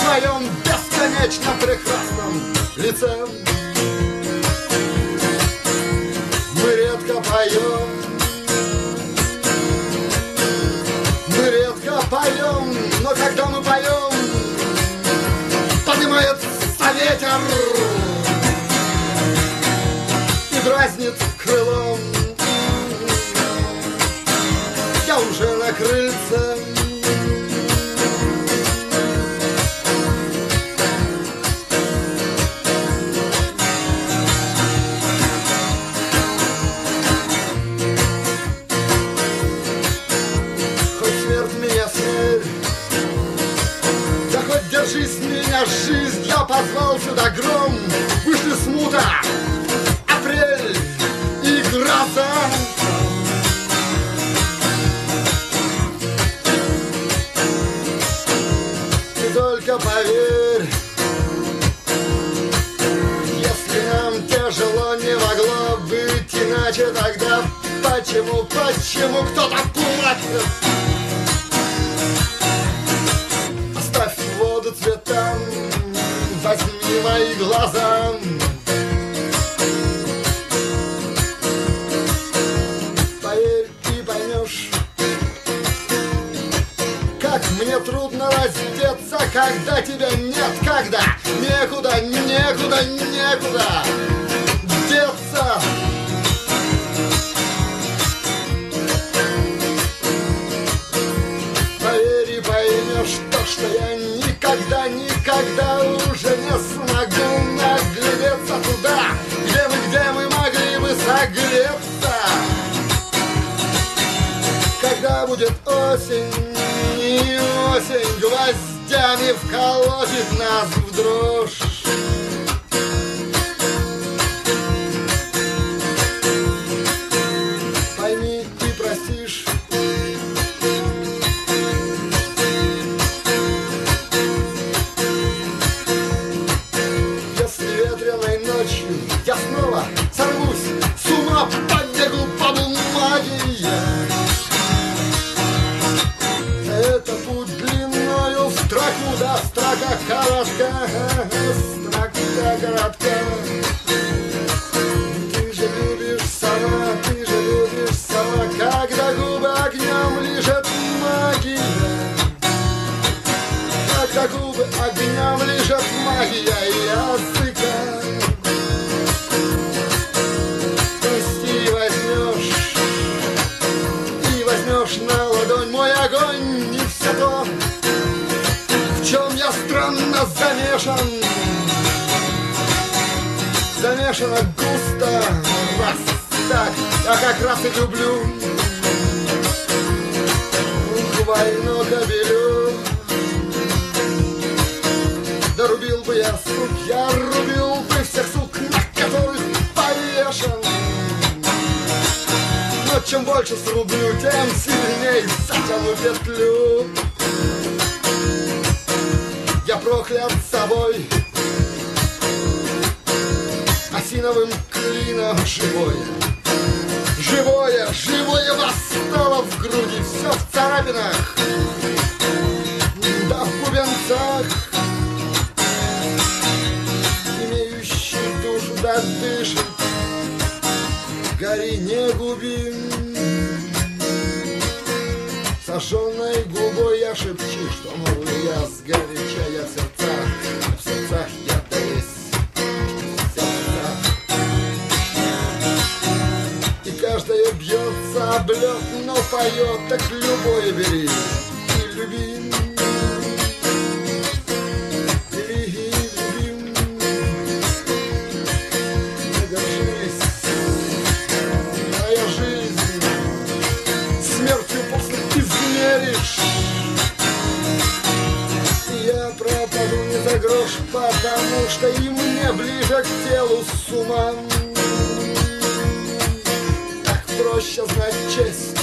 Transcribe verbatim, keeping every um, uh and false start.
твоем бесконечно прекрасном лице. Мы редко поем, мы редко поем, но когда мы поем, поднимается ветер и дразнит крылом. Я уже на крыльце. Держись меня, жизнь, я позвал сюда гром. Вышли смута, апрель и гроза. Ты только поверь, если нам тяжело, не могло быть иначе, тогда почему, почему кто-то плачет? Цветам, возьми мои глаза. Поверь и поймешь, как мне трудно раздеться, когда тебя нет, когда некуда, некуда, некуда деться. Поверь и поймешь то, что я не Никогда, никогда уже не смогу наглядеться туда, где мы, где мы могли бы согреться. Когда будет осень, и осень гвоздями вколотит нас в дрожь. Пойми и простишь. Я снова сорвусь с ума, побегу по бумаге я. Это путь длиною в строку, да строка коротка, строка коротка. Ты же любишь сама, ты же любишь сама, когда губы огнем лижет магия. Когда губы огнем лижет магия языка. На ладонь мой огонь, не все то, в чем я странно замешан. Замешано густо, раз так, я как раз и люблю войну кобелю. Да рубил бы я сук, я рубил бы всех сук, на которых повешен. Но чем больше срублю, тем сильней затяну петлю. Я проклят собой, осиновым клином живое. Живое, живое восстало в груди, все в царапинах, да в бубенцах. Имеющий душу да дышит, гори, не губи. Сожженной губой я шепчу, что молвлю я сгоряча, я в сердцах, в сердцах я доресь, в сердцах. И каждая бьется об лед, но поет, так любое бери и люби. Я пропаду не за грош, потому что и мне ближе к телу с ума. Так проще знать честь,